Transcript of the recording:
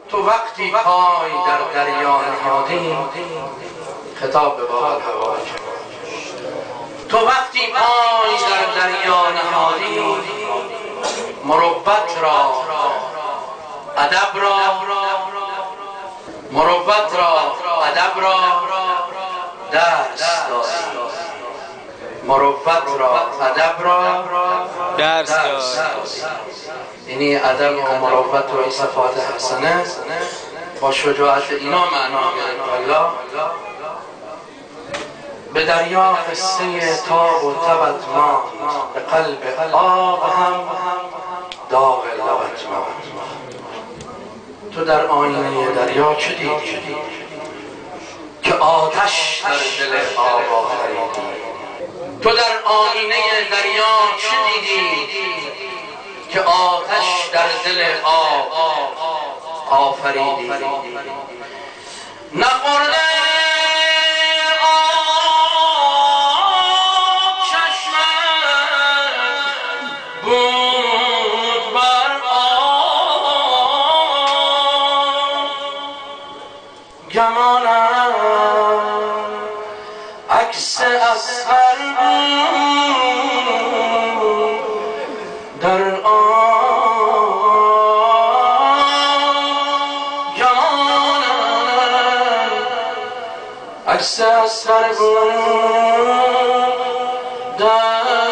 تو وقتی پای در دریا نهادی، خطاب به باب الهوای، تو وقتی پای در دریا نهادی، مروت را ادب را درس دادی، مروت را ادب را درس دادی. یعنی ادب و مروت و این صفات حسنه با شجاعت اینا معنا میاد. به دریا قصه تاب و تبت ما، به قلب آب هم داغ لبت ما. تو در آینه دریا چه دیدی که آتش در دل آب آفریدی؟ تو در آینه دریا چه دیدی که آتش در دل آب آفریدی؟ نخورده آب چشمت بود بر آب، گمانم عکس اصغر بود در عکس اصغر بود در